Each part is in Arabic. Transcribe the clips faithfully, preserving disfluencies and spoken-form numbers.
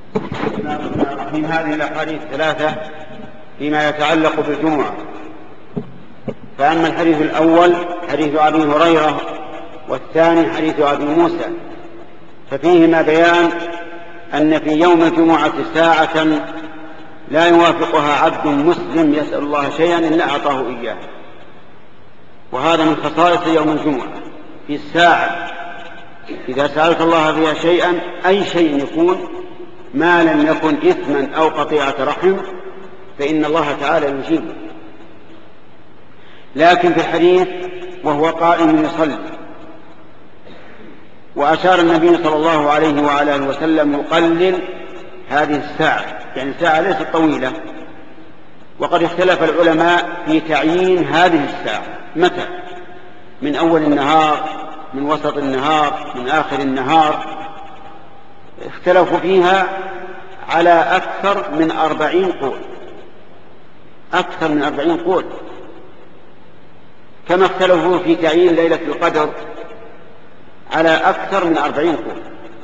من هذه الأحاديث ثلاثة فيما يتعلق بالجمعة. فأما الحديث الأول حديث أبي هريرة، والثاني حديث أبي موسى، ففيهما بيان أن في يوم الجمعة ساعة لا يوافقها عبد مسلم يسأل الله شيئا إلا أعطاه إياه، وهذا من خصائص يوم الجمعة. في الساعة إذا سألت الله فيها شيئا، أي شيء يكون ما لم يكن إثما أو قطيعة رحم، فإن الله تعالى يجيبه. لكن في الحديث وهو قائم يصلي، وأشار النبي صلى الله عليه وعلى آله وسلم يقلل هذه الساعة، يعني ساعة ليست طويلة. وقد اختلف العلماء في تعيين هذه الساعة متى، من أول النهار، من وسط النهار، من آخر النهار. اختلفوا فيها على أكثر من أربعين قول، أكثر من أربعين قول، كما اختلفوا في تعيين ليلة القدر على أكثر من أربعين قول.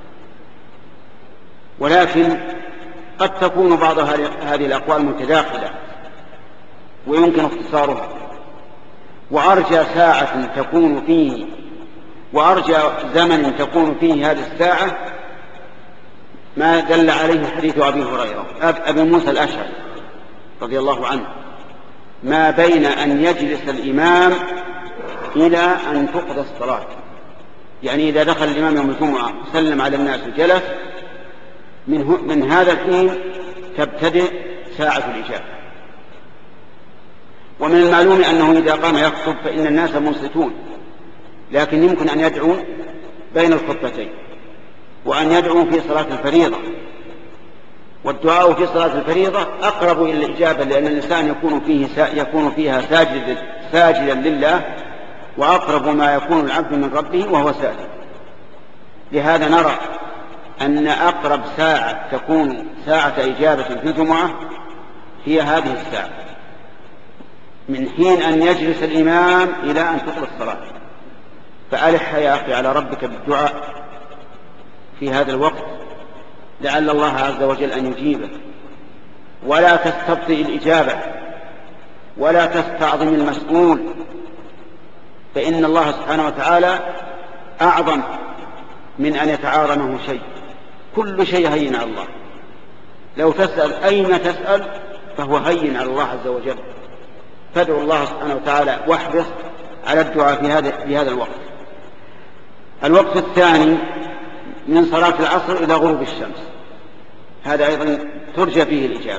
ولكن قد تكون بعض هذه الأقوال متداخلة ويمكن اختصارها. وأرجى ساعة تكون فيه وأرجى زمن تكون فيه هذه الساعة ما دل عليه حديث أبي هريرة أبي موسى الأشعري رضي الله عنه، ما بين أن يجلس الإمام إلى أن تقضى الصلاة. يعني إذا دخل الإمام يوم الجمعة سلم على الناس وجلس، من, من هذا الحين تبتدئ ساعة الإجابة. ومن المعلوم أنه إذا قام يخطب فإن الناس منصتون، لكن يمكن أن يدعو بين الخطبتين، وأن يدعو في صلاة الفريضة. والدعاء في صلاة الفريضة أقرب إلى الإجابة، لأن الإنسان يكون, فيه يكون فيها ساجدا, ساجدا لله، وأقرب ما يكون العبد من ربه وهو ساجد. لهذا نرى أن أقرب ساعة تكون ساعة إجابة في الجمعة هي هذه الساعة، من حين أن يجلس الإمام إلى أن تقضى الصلاة. فألح يا أخي على ربك بالدعاء في هذا الوقت، لعل الله عز وجل أن يجيبك. ولا تستبطئ الإجابة، ولا تستعظم المسؤول، فإن الله سبحانه وتعالى أعظم من أن يتعارضه شيء. كل شيء هين على الله. لو تسأل أين تسأل فهو هين على الله عز وجل. فادعوا الله سبحانه وتعالى واحرص على الدعاء في هذا في هذا الوقت. الوقت الثاني من صلاة العصر إلى غروب الشمس، هذا أيضا ترجى فيه الإجابة.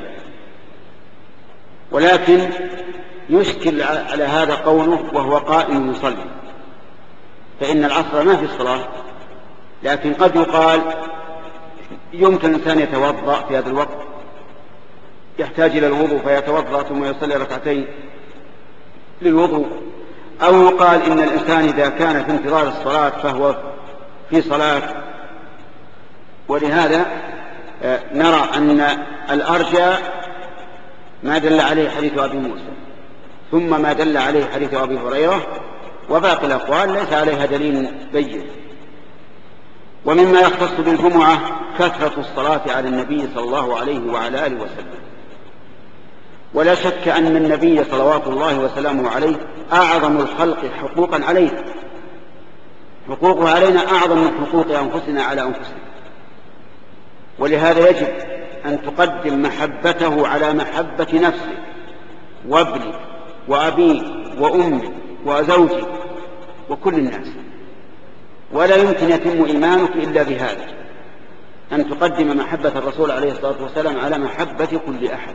ولكن يشكل على هذا قوله وهو قائم يصلي، فإن العصر ما في الصلاة، لكن قد يقال يمكن الإنسان يتوضأ في هذا الوقت، يحتاج إلى الوضوء فيتوضأ ثم يصلي ركعتين للوضوء. أو يقال إن الإنسان إذا كان في انتظار الصلاة فهو في صلاة. ولهذا نرى أن الأرجى ما دل عليه حديث أبي موسى، ثم ما دل عليه حديث أبي هريرة، وباقي الأقوال ليس عليها دليل بين. ومما يختص بالجمعة كثرة الصلاة على النبي صلى الله عليه وعلى آله وسلم. ولا شك أن النبي صلوات الله وسلامه عليه أعظم الخلق حقوقا علينا، حقوقه علينا أعظم من حقوق أنفسنا على أنفسنا. ولهذا يجب أن تقدم محبته على محبة نفسك وابنك وأبيك وأمك وزوجك وكل الناس. ولا يمكن يتم إيمانك إلا بهذا، أن تقدم محبة الرسول عليه الصلاة والسلام على محبة كل أحد.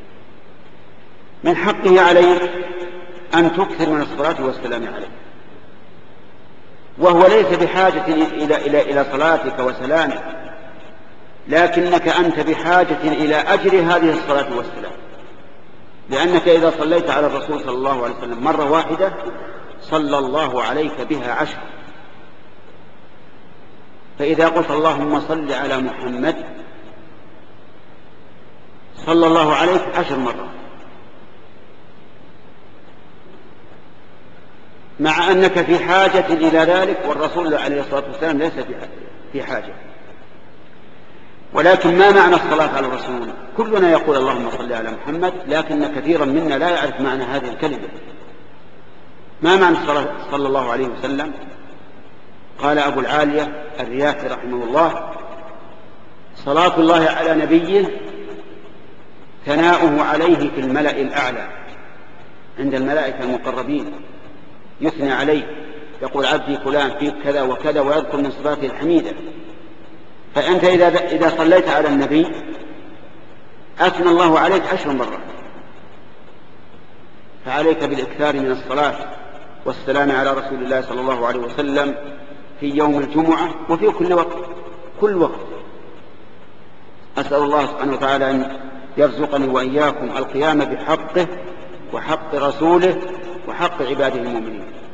من حقه عليك أن تكثر من الصلاة والسلام عليه، وهو ليس بحاجة إلى, إلى, إلى صلاتك وسلامك، لكنك أنت بحاجة إلى أجر هذه الصلاة والسلام. لأنك إذا صليت على الرسول صلى الله عليه وسلم مرة واحدة صلى الله عليك بها عشر. فإذا قلت اللهم صل على محمد صلى الله عليك عشر مرات، مع أنك في حاجة إلى ذلك، والرسول عليه الصلاة والسلام ليس في حاجة. ولكن ما معنى الصلاة على الرسول؟ كلنا يقول اللهم صل على محمد، لكن كثيرا منا لا يعرف معنى هذه الكلمة. ما معنى الصلاة صلى الله عليه وسلم؟ قال أبو العالية الرياحي رحمه الله: صلاة الله على نبيه ثناؤه عليه في الملأ الأعلى عند الملائكة المقربين، يثنى عليه، يقول عبدي فلان فيك كذا وكذا، ويذكر من صفاته الحميدة. فأنت إذا إذا صليت على النبي أثنى الله عليك عشر مرات، فعليك بالإكثار من الصلاة والسلام على رسول الله صلى الله عليه وسلم في يوم الجمعة وفي كل وقت كل وقت. أسأل الله سبحانه وتعالى أن يرزقني وإياكم القيام بحقه وحق رسوله وحق عباده المؤمنين.